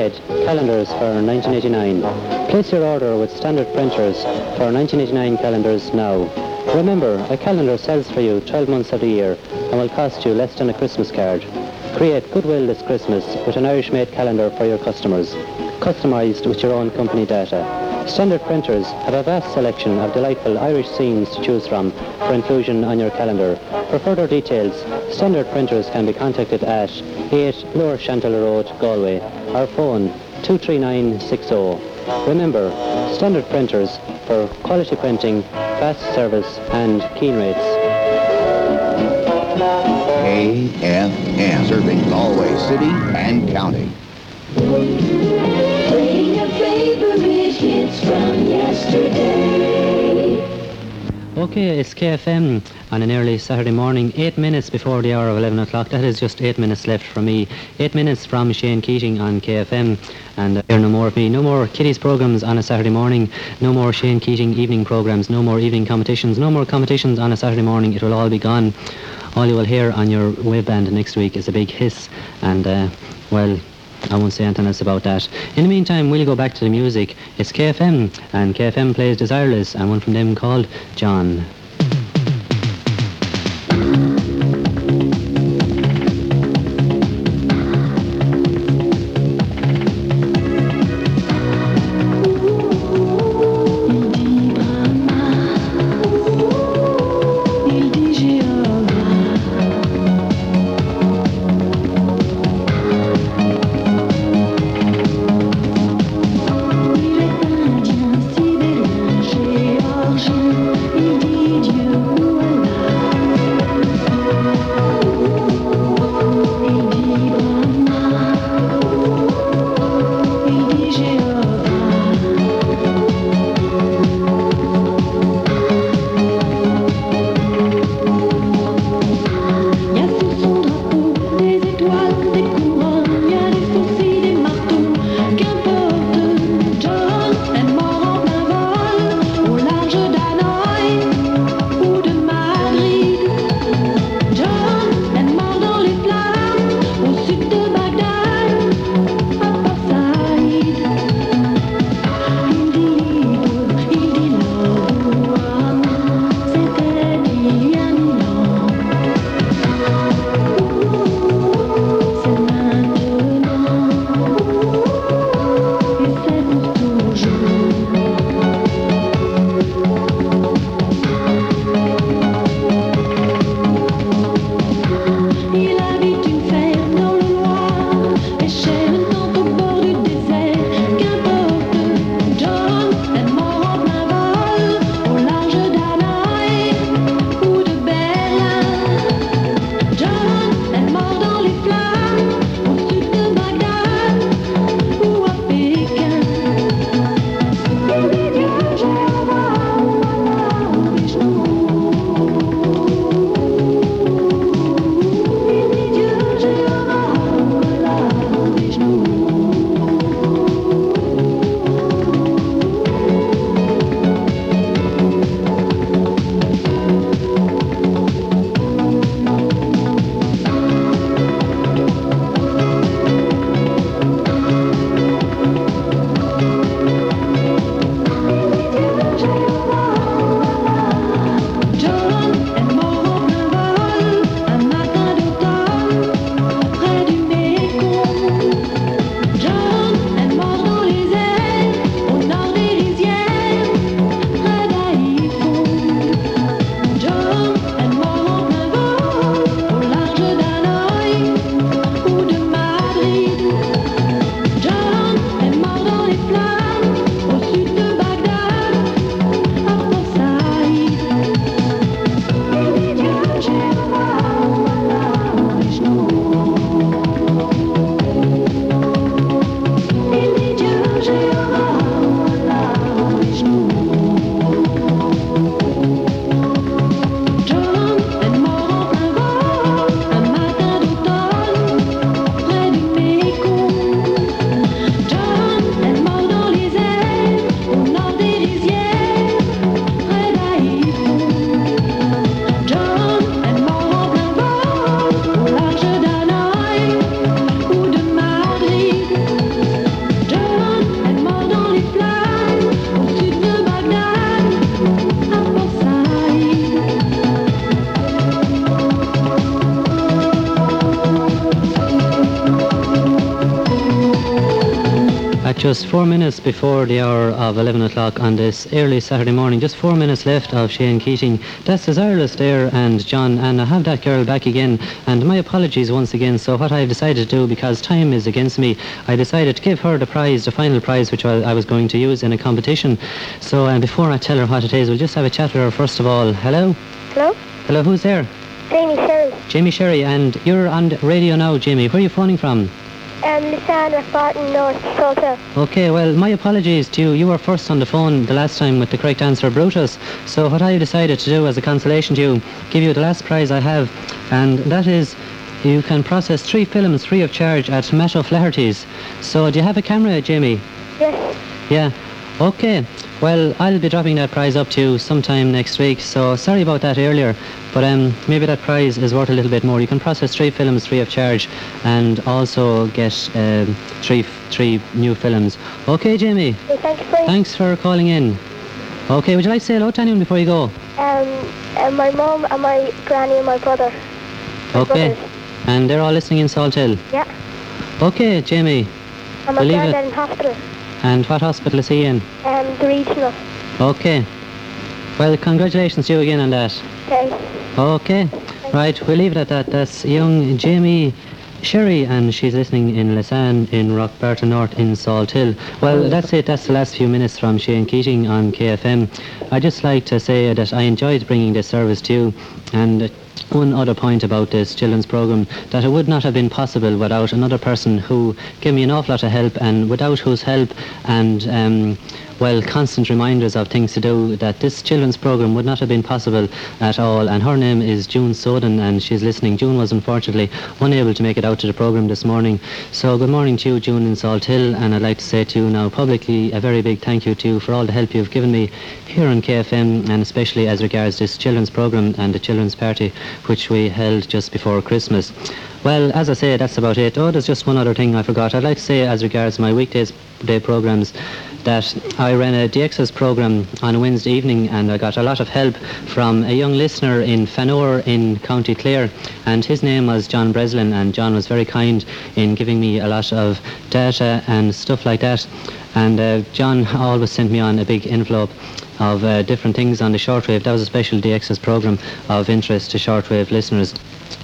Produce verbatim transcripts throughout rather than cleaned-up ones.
Red calendars for nineteen eighty-nine. Place your order with Standard Printers for nineteen eighty-nine calendars now. Remember, a calendar sells for you twelve months of the year and will cost you less than a Christmas card. Create goodwill this Christmas with an Irish-made calendar for your customers, customised with your own company data. Standard Printers have a vast selection of delightful Irish scenes to choose from for inclusion on your calendar. For further details, Standard Printers can be contacted at eight Lower Shantle Road, Galway, or phone two three nine six zero. Remember, Standard Printers for quality printing, fast service and keen rates. K F M, serving Galway City and County. Playing your favorite hits from yesterday. Okay, it's K F M on an early Saturday morning, eight minutes before the hour of eleven o'clock. That is just eight minutes left for me. Eight minutes from Shane Keating on K F M. And uh, hear no more of me. No more kiddies programmes on a Saturday morning. No more Shane Keating evening programmes. No more evening competitions. No more competitions on a Saturday morning. It will all be gone. All you will hear on your waveband next week is a big hiss. And, uh, well, I won't say anything else about that. In the meantime, we'll go back to the music. It's K F M, and K F M plays Desireless, and one from them called John. Il est indien, sidérurgien, géorgien, il dit back just four minutes before the hour of eleven o'clock on this early Saturday morning. Just four minutes left of Shane Keating. That's Desireless there and John, and I have that girl back again. And my apologies once again. So what I decided to do, because time is against me, I decided to give her the prize, the final prize, which I was going to use in a competition. So uh, before I tell her what it is, we'll just have a chat with her first of all. Hello? Hello? Hello, who's there? Jamie Sherry. Jamie Sherry, and you're on the radio now, Jamie. Where are you phoning from? Um, Lisandra Farton, North Salter. Okay, well, my apologies to you. You were first on the phone the last time with the correct answer, Brutus. So what I decided to do as a consolation to you, give you the last prize I have, and that is you can process three films free of charge at Matt O'Flaherty's. So do you have a camera, Jamie? Yes. Yeah. Okay. Well, I'll be dropping that prize up to you sometime next week, so sorry about that earlier, but um, maybe that prize is worth a little bit more. You can process three films free of charge and also get um, three three new films. Okay, Jamie? Okay, thank you very Thanks for calling in. Okay, would you like to say hello to anyone before you go? Um, and my mum and my granny and my brother. My Okay. brothers. And they're all listening in Salt Hill? Yeah. Okay, Jamie. And my Believe it. granddad in hospital. And what hospital is he in? Um, the regional. Okay. Well, congratulations to you again on that. Okay. Okay, right, we'll leave it at that. That's young Jamie Sherry, and she's listening in Lissan in Rockbarton North in Salt Hill. Well, that's it. That's the last few minutes from Shane Keating on K F M. I'd just like to say that I enjoyed bringing this service to you, and one other point about this children's programme, that it would not have been possible without another person who gave me an awful lot of help, and without whose help and um, well, constant reminders of things to do, that this children's programme would not have been possible at all. And her name is June Soden, and she's listening. June was unfortunately unable to make it out to the programme this morning. So good morning to you, June in Salt Hill, and I'd like to say to you now publicly a very big thank you to you for all the help you've given me here on K F M, and especially as regards this children's programme and the children's party which we held just before Christmas. Well, as I say, that's about it. Oh, there's just one other thing I forgot. I'd like to say, as regards my weekdays day programmes, that I ran a D X S programme on a Wednesday evening, and I got a lot of help from a young listener in Fanor in County Clare, and his name was John Breslin, and John was very kind in giving me a lot of data and stuff like that. And uh, John always sent me on a big envelope of uh, different things on the shortwave. That was a special D X S programme of interest to shortwave listeners.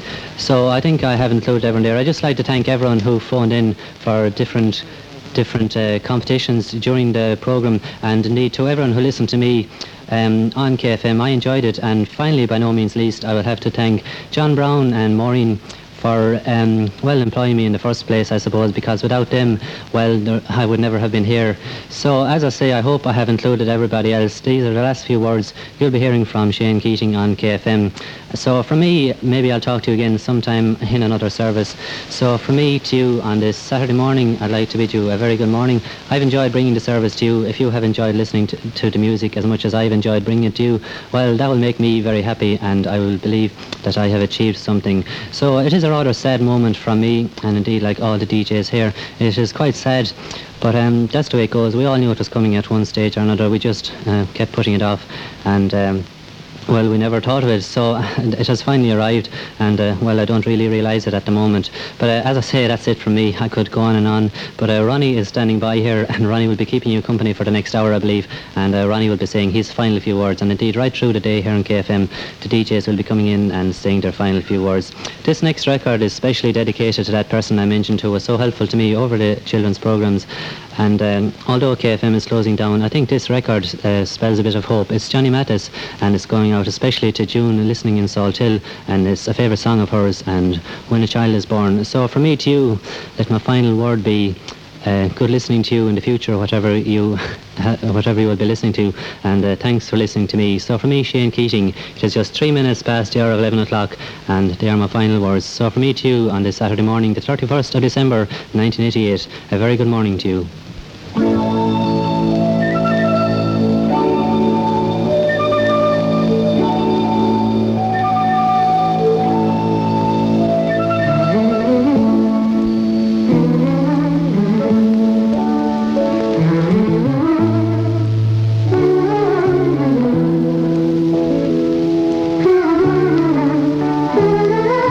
So I think I have included everyone there. I'd just like to thank everyone who phoned in for different different uh, competitions during the programme, and indeed to everyone who listened to me um, on K F M. I enjoyed it, and finally, by no means least, I would have to thank John Brown and Maureen for um, well employing me in the first place, I suppose, because without them, well, there, I would never have been here. So as I say, I hope I have included everybody else. These are the last few words you'll be hearing from Shane Keating on K F M. So for me, maybe I'll talk to you again sometime in another service. So for me to you on this Saturday morning, I'd like to bid you a very good morning. I've enjoyed bringing the service to you. If you have enjoyed listening to, to the music as much as I've enjoyed bringing it to you, well, that will make me very happy, and I will believe that I have achieved something. So it is a rather sad moment from me, and indeed like all the D Js here, it is quite sad. But um, that's the way it goes. We all knew it was coming at one stage or another. We just uh, kept putting it off, and um, well, we never thought of it, so it has finally arrived, and uh, well, I don't really realise it at the moment. But uh, as I say, that's it from me. I could go on and on, but uh, Ronnie is standing by here, and Ronnie will be keeping you company for the next hour, I believe, and uh, Ronnie will be saying his final few words, and indeed right through the day here on K F M, the D Js will be coming in and saying their final few words. This next record is specially dedicated to that person I mentioned who was so helpful to me over the children's programmes. And um, although K F M is closing down, I think this record uh, spells a bit of hope. It's Johnny Mathis, and it's going out especially to June listening in Salt Hill, and it's a favourite song of hers, and When a Child is Born. So for me to you, let my final word be uh, good listening to you in the future, whatever you whatever you will be listening to, and uh, thanks for listening to me. So for me, Shane Keating, it is just three minutes past the hour of eleven o'clock, and they are my final words. So for me to you on this Saturday morning, the thirty-first of December nineteen eighty-eight, a very good morning to you.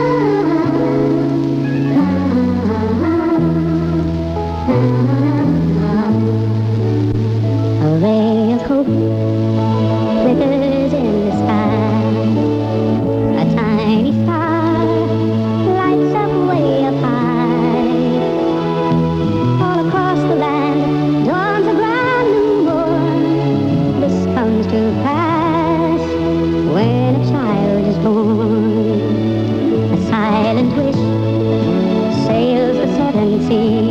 Thank you. island which sails the southern sea.